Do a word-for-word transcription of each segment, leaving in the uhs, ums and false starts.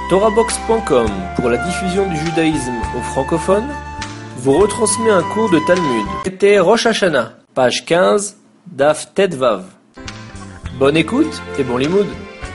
Torahbox point com, pour la diffusion du judaïsme aux francophones, vous retransmet un cours de Talmud. C'était Rosh Hashanah, page quinze, Daf Tet Vav. Bonne écoute et bon limoud.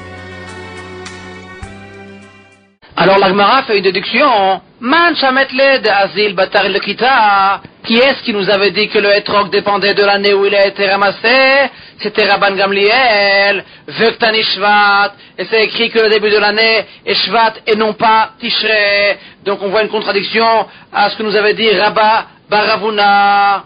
Alors la Gemara fait une déduction. Man shametle de Azil Batar le Kita. Qui est-ce qui nous avait dit que le Etrog dépendait de l'année où il a été ramassé? C'était Rabban Gamliel, Vektani Shvat, et c'est écrit que le début de l'année est Shvat et non pas Tishrei. Donc on voit une contradiction à ce que nous avait dit Rabba Baravuna.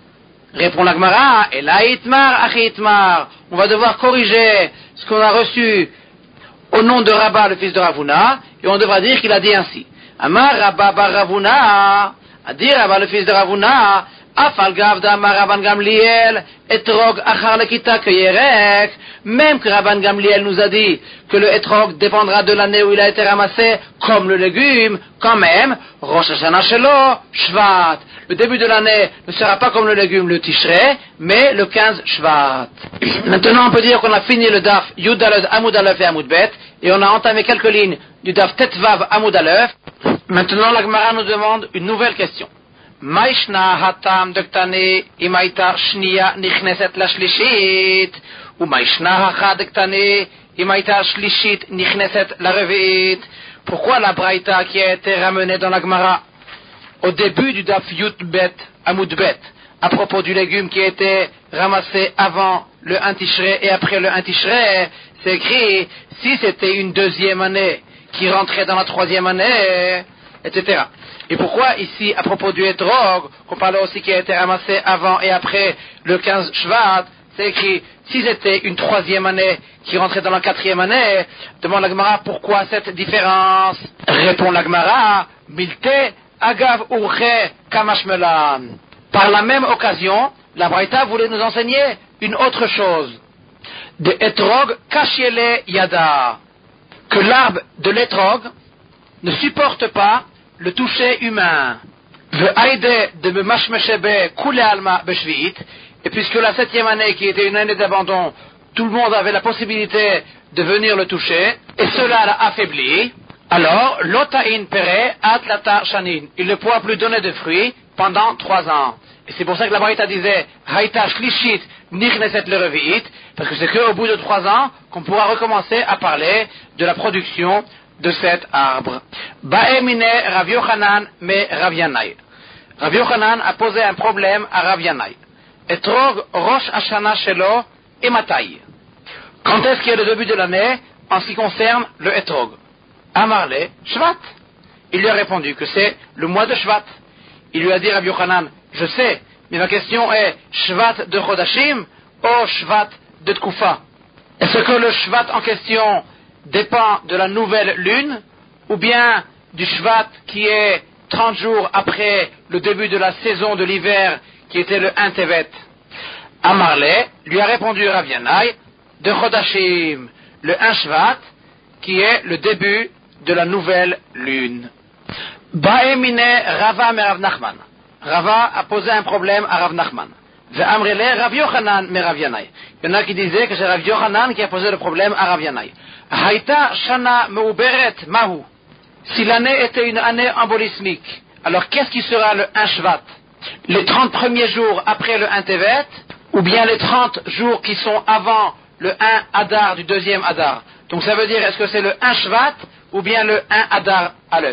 Répond la Gemara, et la Itmar, Achi Itmar. On va devoir corriger ce qu'on a reçu au nom de Rabba, le fils de Ravuna, et on devra dire qu'il a dit ainsi. Amar Rabba Baravuna, a dit Rabba, le fils de Ravuna, Afal Gav d'Amar Rabban Gamliel, Etrog Achar Lekita Keyerek, même que Rabban Gamliel nous a dit que le Etrog dépendra de l'année où il a été ramassé, comme le légume, quand même, Rosh Hashanah Shelo, Shvat. Le début de l'année ne sera pas comme le légume, le Tishrei, mais le quinze Shvat. Maintenant, on peut dire qu'on a fini le Daf Yud Aleph, Amud Aleph et Amud Bet, et on a entamé quelques lignes du Daf Tet Vav Amud Aleph. Maintenant, la Gemara nous demande une nouvelle question. Maishna hatam dektane imaita shniya nichneset la shlishit, ou maishna hacha dektane imaita shlishit nichneset la revit. Pourquoi la braïta qui a été ramenée dans la Gemara au début du Daf Yud Bet Amud Bet, à propos du légume qui a été ramassé avant le un Tishrei et après le un Tishrei, c'est écrit si c'était une deuxième année qui rentrait dans la troisième année, et cetera. Et pourquoi ici, à propos du Etrog, qu'on parle aussi qui a été ramassé avant et après le quinze Shvat, c'est écrit si c'était une troisième année qui rentrait dans la quatrième année, demande la Gemara pourquoi cette différence. Répond la Gemara, Milte Agav Urche Kamashmelan. Par la même occasion, la Braïta voulait nous enseigner une autre chose. De Etrog Kashiele Yada. Que l'arbre de l'Etrog ne supporte pas le toucher humain. De me mashmeshebe kule alma beshvit. Et puisque la septième année, qui était une année d'abandon, tout le monde avait la possibilité de venir le toucher, et cela l'a affaibli, alors, l'ota'in pere atlata shanin. Il ne pourra plus donner de fruits pendant trois ans. Et c'est pour ça que la Braïta disait, haïta shlishit nichneset le revi'it, parce que c'est qu'au bout de trois ans qu'on pourra recommencer à parler de la production de cet arbre. Ba'emine Rav Yochanan me Rav Yanai. Rav Yochanan a posé un problème à Rav Yanai. Etrog Rosh Hashanah Shelo Ematai. Quand est-ce qu'il y a le début de l'année en ce qui concerne le Etrog? Amarle Shvat. Il lui a répondu que c'est le mois de Shvat. Il lui a dit Rav Yochanan, je sais, mais ma question est Shvat de Chodashim ou Shvat de Tkufa? Est-ce que le Shvat en question dépend de la nouvelle lune, ou bien du Shvat qui est trente jours après le début de la saison de l'hiver, qui était le un Tevet? Amarle lui a répondu Rav Yanai, de Chodashim, le un Shvat, qui est le début de la nouvelle lune. Ba'emine Rava me Rav Nachman. Rava a posé un problème à Rav Nachman. Ve'amrele Rav Yochanan me Rav Yanai. Il y en a qui disaient que c'est Rav Yochanan qui a posé le problème à Rav Yanai. Haïta Shana Meuberet Mahu. Si l'année était une année embolismique, alors qu'est-ce qui sera le un Shvat? Les trente premiers jours après le un Tevet, ou bien les trente jours qui sont avant le un Adar du deuxième Adar? Donc ça veut dire, est-ce que c'est le un Shvat, ou bien le un Adar Aleph?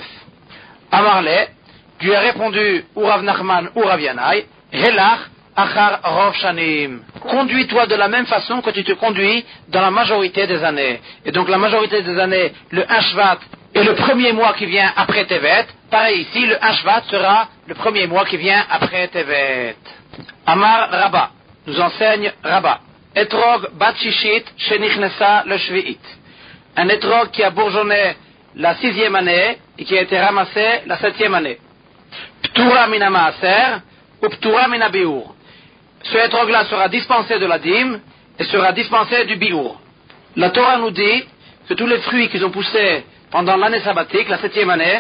Amarle lui a répondu, ou Rav Nachman, ou Rav Yanai, Helach Achar Rov Shanim. Conduis-toi de la même façon que tu te conduis dans la majorité des années. Et donc la majorité des années, le un Shvat est le premier mois qui vient après Tevet. Pareil ici, le un Shvat sera le premier mois qui vient après Tevet. Amar Rabba, nous enseigne Rabba. Etrog bat shishit shenichnesa le shvi'it. Un etrog qui a bourgeonné la sixième année et qui a été ramassé la septième année. Ptura mina maaser ou ptura mina biur. Ce etrog-là sera dispensé de la dîme et sera dispensé du biour. La Torah nous dit que tous les fruits qui ont poussé pendant l'année sabbatique, la septième année,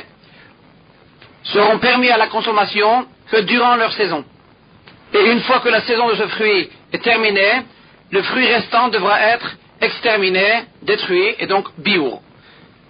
seront permis à la consommation que durant leur saison. Et une fois que la saison de ce fruit est terminée, le fruit restant devra être exterminé, détruit, et donc biour.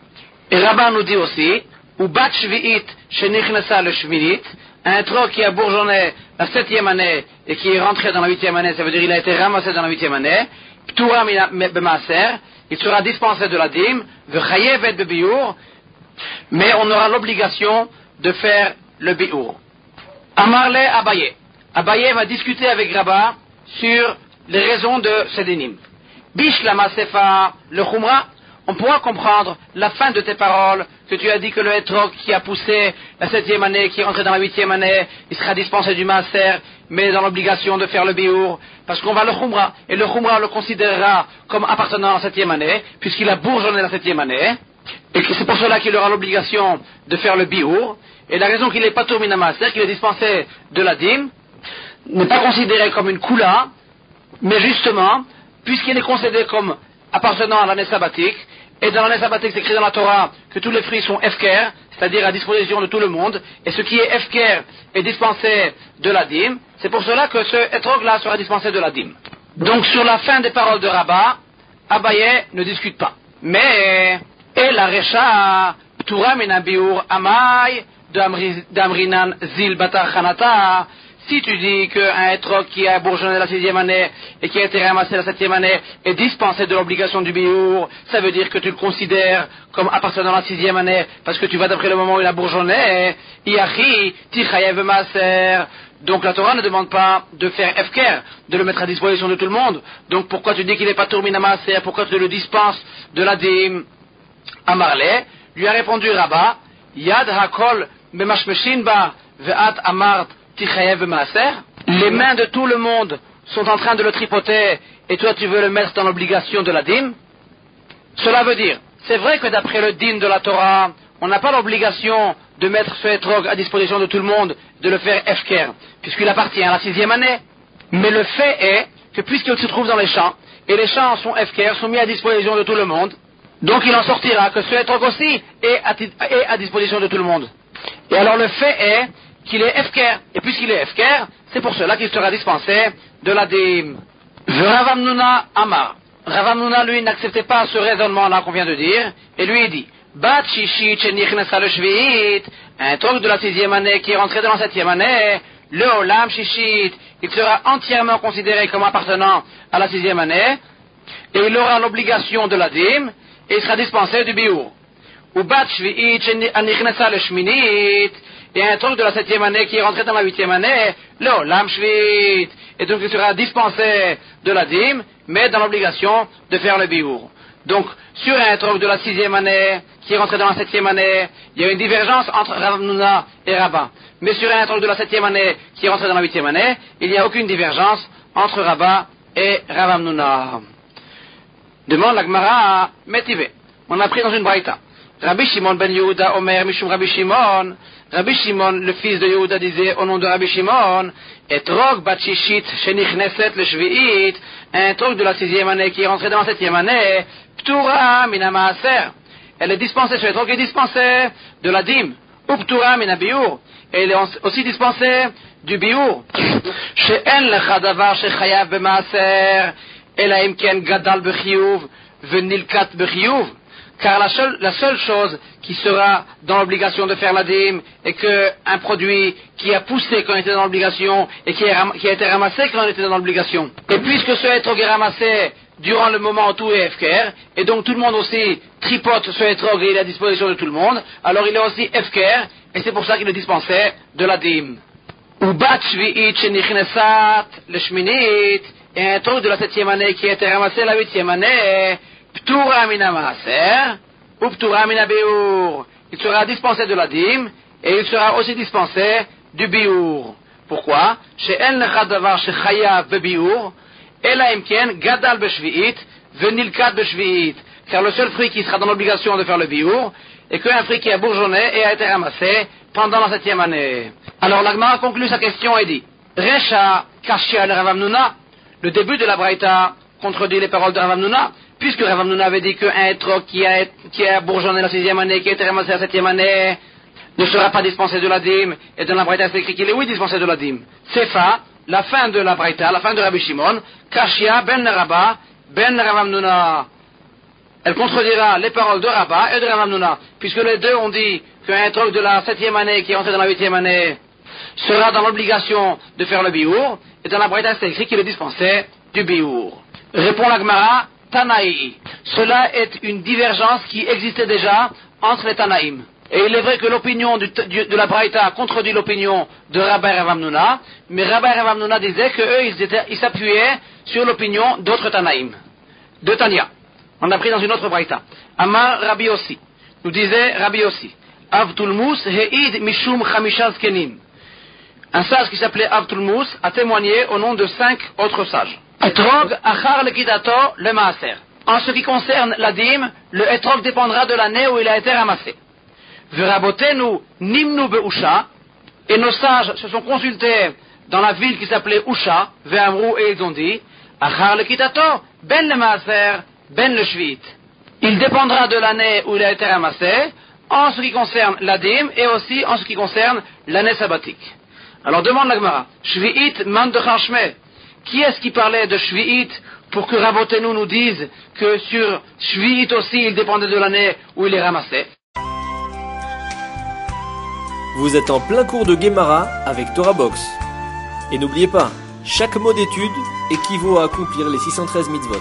Et Rabbah nous dit aussi, ou bat shvi'it shenichnasa le shminit, un troc qui a bourgeonné la septième année et qui est rentré dans la huitième année, ça veut dire qu'il a été ramassé dans la huitième année, p'tura b'maaser, il sera dispensé de la dîme, v'chayevet b'biur, mais on aura l'obligation de faire le biur. Amarle Abaye. Abaye va discuter avec Rabbah sur les raisons de ces dynimes. Bish lama sefa le khumra. On pourra comprendre la fin de tes paroles, que tu as dit que le hétrog qui a poussé la septième année, qui est rentré dans la huitième année, il sera dispensé du maaser, mais dans l'obligation de faire le biur, parce qu'on va le khumra, et le khumra le considérera comme appartenant à la septième année, puisqu'il a bourgeonné la septième année, et que c'est pour cela qu'il aura l'obligation de faire le biur, et la raison qu'il n'est pas tourné à maaser, qu'il est dispensé de la dîme, n'est pas considéré comme une kula, mais justement, puisqu'il est considéré comme appartenant à l'année sabbatique, et dans l'année sabbatique c'est écrit dans la Torah que tous les fruits sont efker, c'est-à-dire à disposition de tout le monde, et ce qui est efker est dispensé de la dîme, c'est pour cela que ce hétrog-là sera dispensé de la dîme. Donc sur la fin des paroles de Rabbah, Abaye ne discute pas. Mais, et la recha, p'tura min biur amay, d'amrinan zil batar chanata, si tu dis qu'un hétrog qui a bourgeonné la sixième année et qui a été ramassé la septième année est dispensé de l'obligation du biur, ça veut dire que tu le considères comme appartenant à la sixième année parce que tu vas d'après le moment où il a bourgeonné. Iachi, tichayev maaser. Donc la Torah ne demande pas de faire efker, de le mettre à disposition de tout le monde. Donc pourquoi tu dis qu'il n'est pas tourmin maaser? Pourquoi tu le dispenses de la dîme? Amarle lui a répondu Rabbah, Yad hakol bemashmeshin ba ve'at amart. Les mains de tout le monde sont en train de le tripoter et toi tu veux le mettre dans l'obligation de la dîme. Cela veut dire, c'est vrai que d'après le dîme de la Torah, on n'a pas l'obligation de mettre ce hétrog à disposition de tout le monde, de le faire efker, puisqu'il appartient à la sixième année. Mais le fait est que puisqu'il se trouve dans les champs, et les champs sont efker, sont mis à disposition de tout le monde, donc il en sortira que ce hétrog aussi est à, est à disposition de tout le monde. Et alors le fait est qu'il est efker, et puisqu'il est efker, c'est pour cela qu'il sera dispensé de la dîme. Rav Hamnuna Amar. Rav Hamnuna, lui, n'acceptait pas ce raisonnement-là qu'on vient de dire, et lui il dit, Bat shishit shenichnesa le shvi'it, un troc de la sixième année qui est rentré dans la septième année, le olam shishit, il sera entièrement considéré comme appartenant à la sixième année, et il aura l'obligation de la dîme, et il sera dispensé du biur. Ou bat shvi'it shenichnesa le shminit, et un truc de la septième année qui est rentré dans la huitième année, le olam shvit, et donc il sera dispensé de la dîme, mais dans l'obligation de faire le biur. Donc, sur un truc de la sixième année qui est rentré dans la septième année, il y a une divergence entre Rav Hamnuna et Rabbah. Mais sur un truc de la septième année qui est rentré dans la huitième année, il n'y a aucune divergence entre Rabbah et Rav Hamnuna. Demande la Gemara Metive. On a pris dans une braïta. Rabbi Shimon ben Yehuda Omer Mishum Rabbi Shimon. Rabbi Shimon, le fils de Yehuda, disait au nom de Rabbi Shimon, Etrog bat shishit shenichneset le shvi'it, un trog de la sixième année qui est rentré dans la septième année, p'tura mina maaser. Elle est dispensée, ce trog est dispensé de la dîme, ou p'tura mina biur. Et elle est aussi dispensée du biur. She'en lecha davar shechayav b'maaser, ela imken gadal b'chiyuv, v'nilkat b'chiyuv. Car la seule, la seule chose qui sera dans l'obligation de faire la dîme est qu'un produit qui a poussé quand on était dans l'obligation et qui, est, qui a été ramassé quand on était dans l'obligation. Et puisque ce hétrog est ramassé durant le moment où tout est efker, et donc tout le monde aussi tripote ce hétrog et il est à disposition de tout le monde, alors il est aussi efker, et c'est pour ça qu'il est dispensé de la dîme. Ou bat shvi'it shenichnesat le shminit, et un hétrog de la septième année qui a été ramassé la huitième année, P'tura mina maaser, ou p'tura mina biur. Il sera dispensé de la dîme, et il sera aussi dispensé du biur. Pourquoi? She'en lecha davar shechayav bebiur, ela imken gadal beshvi'it, venilkat beshvi'it. Car le seul fruit qui sera dans l'obligation de faire le biur, est qu'un fruit qui a bourgeonné et a été ramassé pendant la septième année. Alors l'Agmara conclut sa question et dit, Recha kashia le Rav Hamnuna, le début de la braïta contredit les paroles de Rav Hamnuna, puisque Rav Hamnuna avait dit qu'un hétrog qui a, qui a bourgeonné la sixième année, qui a été ramassé la septième année, ne sera pas dispensé de la dîme, et dans la braïta c'est écrit qu'il est oui dispensé de la dîme. C'est fa, la fin de la braïta, la fin de Rabbi Shimon, Kashia ben Rabbah, ben Rav Hamnuna. elle contredira les paroles de Rabba et de Rav Hamnouna, puisque les deux ont dit qu'un étrog de la septième année qui est entré dans la huitième année sera dans l'obligation de faire le biour, et dans la Braïta c'est écrit qu'il est dispensé du biour. Répond la Gemara, Tanaï. Cela est une divergence qui existait déjà entre les Tanaïm. Et il est vrai que l'opinion du, du, de la Braïta contredit l'opinion de Rabba et Rav Hamnouna, mais Rabba et Rav Hamnouna disaient qu'eux, ils, étaient, ils s'appuyaient sur l'opinion d'autres Tanaïm. De Tania. On a pris dans une autre Braïta. Amar Rabbi aussi. Nous disait Rabbi aussi. Avtulmus he'id mishum chamisha zkenim. Un sage qui s'appelait Avtulmus a témoigné au nom de cinq autres sages. Etrog achar lekidato le maaser. En ce qui concerne la dîme, le etrog dépendra de l'année où il a été ramassé. Verabotenu nimnu be'usha. Et nos sages se sont consultés dans la ville qui s'appelait Usha, ve'amrou, et ils ont dit achar lekidato ben le maaser ben le shvit. Il dépendra de l'année où il a été ramassé, en ce qui concerne la dîme et aussi en ce qui concerne l'année sabbatique. Alors demande la Gemara, Shvi'it man de Charshme. Qui est-ce qui parlait de Shvi'it pour que Rabotenu nous dise que sur Shvi'it aussi il dépendait de l'année où il est ramassé? Vous êtes en plein cours de Gemara avec Torah Box. Et n'oubliez pas, chaque mot d'étude équivaut à accomplir les six cent treize mitzvot.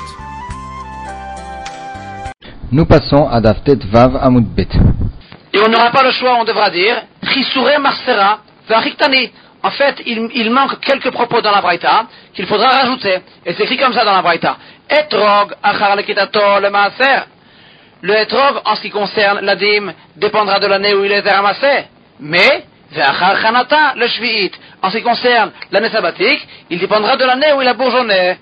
Nous passons à Daf Tet Vav Amud Bet. Et on n'aura pas le choix, on devra dire Chisure Marsera Vachiktani. En fait, il, il manque quelques propos dans la Braïta qu'il faudra rajouter. Et c'est écrit comme ça dans la Braïta. Etrog achar lekitato le maaser. Le etrog, en ce qui concerne la dîme, dépendra de l'année où il est ramassé. Mais, ve'achar chanata le shvi'it. En ce qui concerne l'année sabbatique, il dépendra de l'année où il a bourgeonné.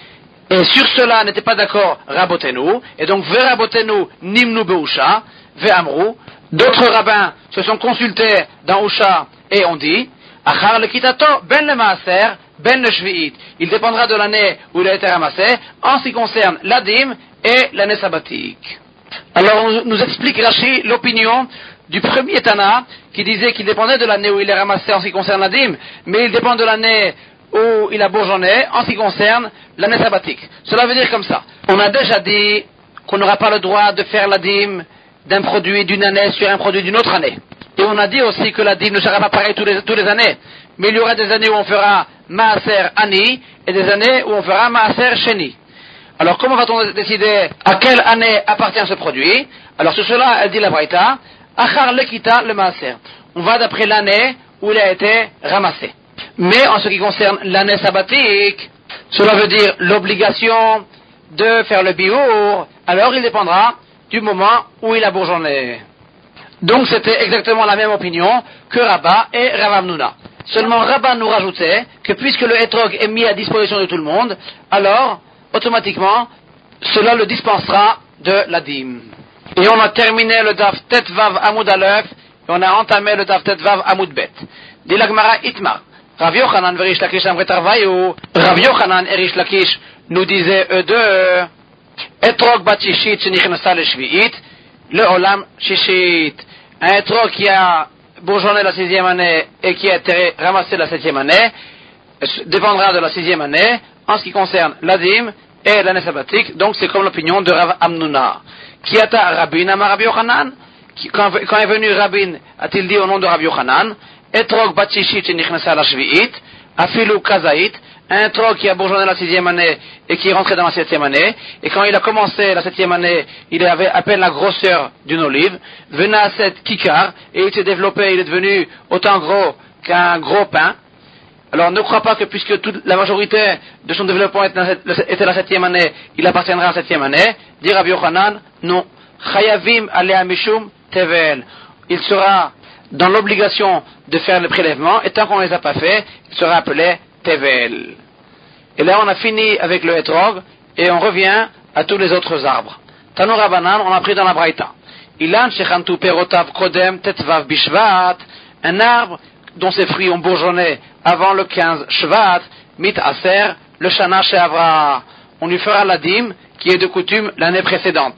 Et sur cela n'était pas d'accord Rabotenu. Et donc, ve'Rabotenu nimnu be'usha, ve'amrou. D'autres rabbins se sont consultés dans Usha et ont dit achar le kitato ben le maaser ben le shvi'it. Il dépendra de l'année où il a été ramassé en ce qui concerne la dîme et l'année sabbatique. Alors on nous explique Rashi l'opinion du premier Tana qui disait qu'il dépendait de l'année où il est ramassé en ce qui concerne la dîme, mais il dépend de l'année où il a bourgeonné en ce qui concerne l'année sabbatique. Cela veut dire comme ça. On a déjà dit qu'on n'aura pas le droit de faire la dîme d'un produit d'une année sur un produit d'une autre année. Et on a dit aussi que la dîme ne sera pas pareille tous les, tous les années. Mais il y aura des années où on fera Maaser Ani et des années où on fera Maaser Sheni. Alors comment va-t-on décider à quelle année appartient ce produit? Alors sur cela, elle dit la Braïta, Achar Lekita le Maaser. On va d'après l'année où il a été ramassé. Mais en ce qui concerne l'année sabbatique, cela veut dire l'obligation de faire le biour, alors il dépendra du moment où il a bourgeonné. Donc c'était exactement la même opinion que Rabba et Rav Hamnouna. Seulement Rabba nous rajoutait que puisque le etrog est mis à disposition de tout le monde, alors automatiquement cela le dispensera de la dîme. Et on a terminé le Daf Tet Vav Amud Aleph et on a entamé le Daf Tet Vav Amud Bet. Dit la Gemara Itmar. Rav Yochanan Verish Lakish Amret Arvayu. Rav Yochanan et Rish Lakish nous disaient eux deux Etrog bat shishit shenichnasa le shvi'it, le olam shishit. Un etrog qui a bourgeonné la sixième année et qui a été ramassé la septième année dépendra de la sixième année en ce qui concerne la dîme et l'année sabbatique. Donc c'est comme l'opinion de Rav Hamnouna. Kiata Rabin Amar Rabbi Yochanan. Quand, quand est venu Rabin, a-t-il dit au nom de Rabbi Yochanan, Etrog bat shishit shenichnasa la shvi'it, afilu kazait. Un etrog qui a bourgeonné la sixième année et qui est rentré dans la septième année, et quand il a commencé la septième année, il avait à peine la grosseur d'une olive, venait à cette kikar, et il s'est développé, il est devenu autant gros qu'un gros pain. Alors ne crois pas que puisque toute la majorité de son développement était la septième année, il appartiendra à la septième année. Dit Rabbi Yochanan, non. Chayavim alea mishum tevel. Il sera dans l'obligation de faire le prélèvement, et tant qu'on ne les a pas fait, il sera appelé Tevel. Et là on a fini avec le etrog et on revient à tous les autres arbres. Tano Rabanan, on a pris dans la Braïta. Ilan shechantu perotav kodem tetvav bishvat. Un arbre dont ses fruits ont bourgeonné avant le quinze Shvat, mit aser le shana she'avra. On lui fera la dîme qui est de coutume l'année précédente.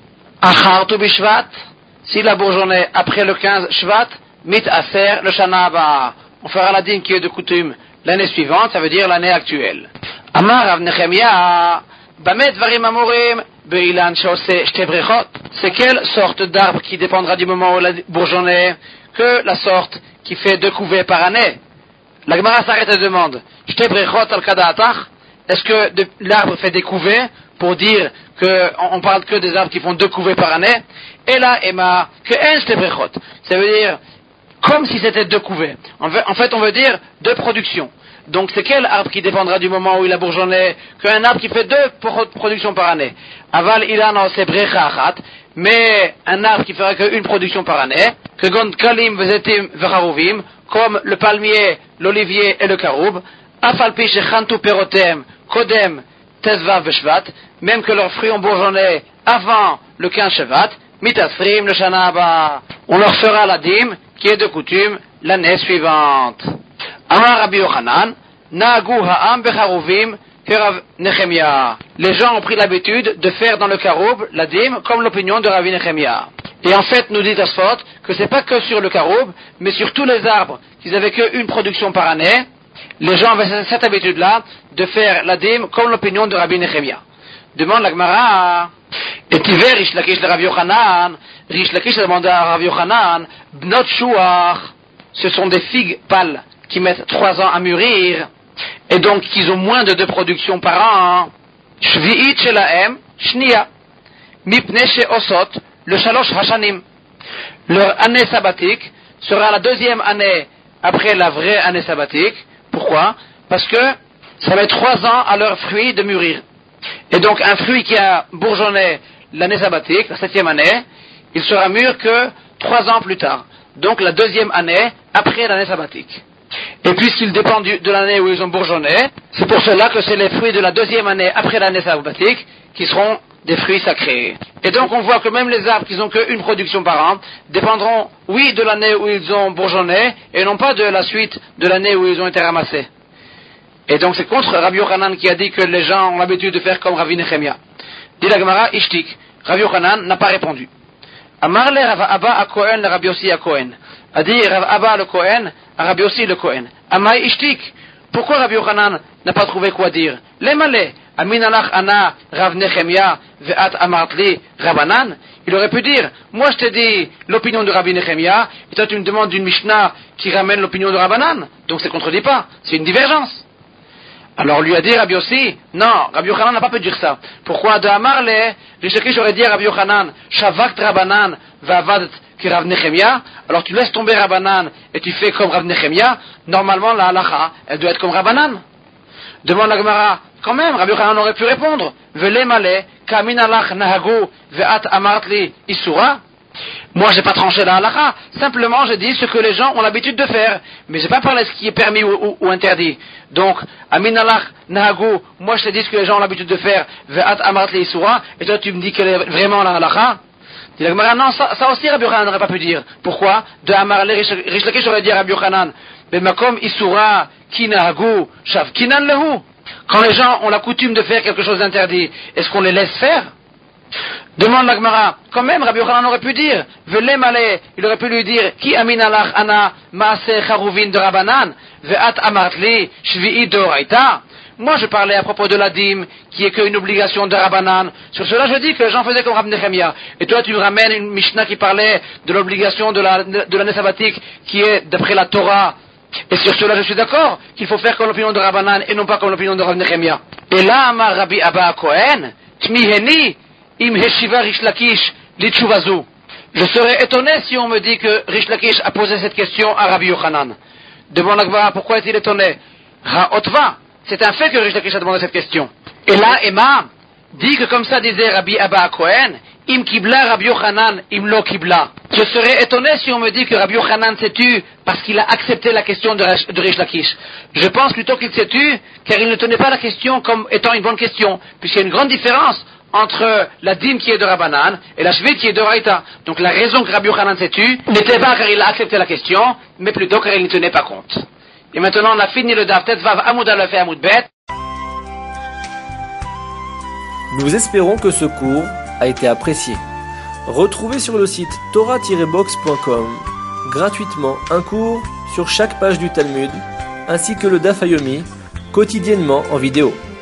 Achartu bishvat. S'il a bourgeonné après le quinze Shvat, mit aser le shana haba. On fera la dîme qui est de coutume l'année suivante, ça veut dire l'année actuelle. Amar Rav Nechemia, Bamet Varim Amorim, Beilan Shose Shtebrechot. C'est quelle sorte d'arbre qui dépendra du moment où il a bourgeonné que la sorte qui fait deux couvées par année? La Gemara s'arrête et demande, Shtebrechot al Kadaatach, est-ce que de, l'arbre fait des couvées pour dire qu'on parle que des arbres qui font deux couvées par année? Et là, Emma, que un Shtebrechot. Ça veut dire, comme si c'était deux couvées. En fait, en fait, on veut dire deux productions. Donc c'est quel arbre qui dépendra du moment où il a bourgeonné qu'un arbre qui fait deux productions par année? Aval ilano c'est brecha achat, mais un arbre qui fera qu'une production par année, que gond kalim vezetim vecharuvim, comme le palmier, l'olivier et le caroub, afalpi shechantu perotem kodem tezvav veshvat, même que leurs fruits ont bourgeonné avant le quinze Shevat, mitasrim le shana haba, on leur fera la dîme qui est de coutume l'année suivante. Amar Rabbi Yochanan, Naagu ha'am becharuvim kerav Nechemia. Les gens ont pris l'habitude de faire dans le caroub la dîme comme l'opinion de Rabbi Nechemia. Et en fait, nous dit Tosfot que c'est pas que sur le caroub, mais sur tous les arbres qu'ils avaient qu'une production par année, les gens avaient cette habitude-là de faire la dîme comme l'opinion de Rabbi Nechemia. Demande la Gemara. Et Tiver Rish Lakish de Rabbi Yochanan, Rish Lakish a demandé à Rabbi Yochanan, Bnot Shuach, ce sont des figues pâles qui mettent trois ans à mûrir, et donc qu'ils ont moins de deux productions par an. Shvi'it shelahem shnia mipnei she'osot le shalosh hashanim. Leur année sabbatique sera la deuxième année après la vraie année sabbatique. Pourquoi? Parce que ça met trois ans à leur fruit de mûrir. Et donc un fruit qui a bourgeonné l'année sabbatique, la septième année, il sera mûr que trois ans plus tard. Donc la deuxième année après l'année sabbatique. Et puisqu'ils dépendent du, de l'année où ils ont bourgeonné, c'est pour cela que c'est les fruits de la deuxième année après l'année sabbatique qui seront des fruits sacrés. Et donc on voit que même les arbres qui n'ont qu'une production par an dépendront, oui, de l'année où ils ont bourgeonné et non pas de la suite de l'année où ils ont été ramassés. Et donc c'est contre Rabbi Yochanan qui a dit que les gens ont l'habitude de faire comme Rabbi Nechemia. Dit la Gemara, Ishtik. Rabbi Yochanan n'a pas répondu. Amar le Rav Abba à Kohen, le Rabbi Yossi à Kohen. A dit Rav Abba le Kohen, à Rabbi Yossi le Kohen. Amai Ishtik. Pourquoi Rabbi Yochanan n'a pas trouvé quoi dire? Lemale, Aminalach Ana, Rav Nechemia, Ve'at Amartli, Rabanan. Il aurait pu dire, moi je te dis l'opinion de Rabbi Nechemia, et toi tu me demandes d'une Mishnah qui ramène l'opinion de Rabanan. Donc ça ne contredit pas, c'est une divergence. Alors lui a dit Rabbi Yossi, non, Rabbi Yochanan n'a pas pu dire ça. Pourquoi? De Amarle, Rish Lakish aurait dit à Rabbi Yochanan, Shavakt Rabanan, Vavad ki Rav Nechemia, alors tu laisses tomber Rabanan et tu fais comme Rav Nechemia, normalement la halacha, elle doit être comme Rabanan. Demande la Gemara, quand même, Rabbi Yochanan aurait pu répondre, Vele male, kamin alach nahagu, ve'at amartli isura. Moi, j'ai pas tranché la halakha. Simplement, j'ai dit ce que les gens ont l'habitude de faire. Mais j'ai pas parlé de ce qui est permis ou, ou, ou interdit. Donc, amin alach nahagu, moi je te dis ce que les gens ont l'habitude de faire. Ve'at amartli isura. Et toi, tu me dis quelle est vraiment la halakha. Dit la Gemara, non, ça, ça aussi Rabbi Yochanan n'aurait pas pu dire. Pourquoi? De Amarle, Rish Lakish aurait dit à Rabbi Yochanan, Bemakom isura ki nahagu shav kinan lehu. Quand les gens ont la coutume de faire quelque chose d'interdit, est-ce qu'on les laisse faire? Demande la Gemara, quand même Rabbi Yochanan aurait pu dire, Vele male, il aurait pu lui dire, Ki amin alach ana maase charuvin de Rabanan, ve'at amartli shvi'i d'oraita. Moi je parlais à propos de la dîme, qui est qu'une obligation de Rabanan. Sur cela je dis que les gens faisaient comme Rabbi Nechemia. Et toi tu me ramènes une Mishnah qui parlait de l'obligation de, la, de l'année sabbatique, qui est d'après la Torah. Et sur cela je suis d'accord qu'il faut faire comme l'opinion de Rabanan et non pas comme l'opinion de Rabbi Nechemia. Et là Amar Rabbi Abba Kohen, Tmiheni, Im Heshiva Rish Lakish Litchuvazu. Je serais étonné si on me dit que Rish Lakish a posé cette question à Rabbi Yochanan. Demande la Gemara, pourquoi est-il étonné? Ra'otva, c'est un fait que Rish Lakish a demandé cette question. Et là, Emma dit que comme ça disait Rabbi Abba Kohen, Im Kibla Rabbi Yochanan, Im Lo Kibla. Je serais étonné si on me dit que Rabbi Yochanan s'est tu parce qu'il a accepté la question de Rish Lakish. Je pense plutôt qu'il s'est tu car il ne tenait pas la question comme étant une bonne question, puisqu'il y a une grande différence entre la dîme qui est de Rabanan et la shvit qui est de Raïta. Donc la raison que Rabbi Yochanan s'est tu n'était pas car il a accepté la question, mais plutôt car il ne tenait pas compte. Et maintenant on a fini le Daf Tetvav Amoud Aleph et Amoud Bet. Nous espérons que ce cours a été apprécié. Retrouvez sur le site torah tiret box point com gratuitement un cours sur chaque page du Talmud, ainsi que le Daf Yomi, quotidiennement en vidéo.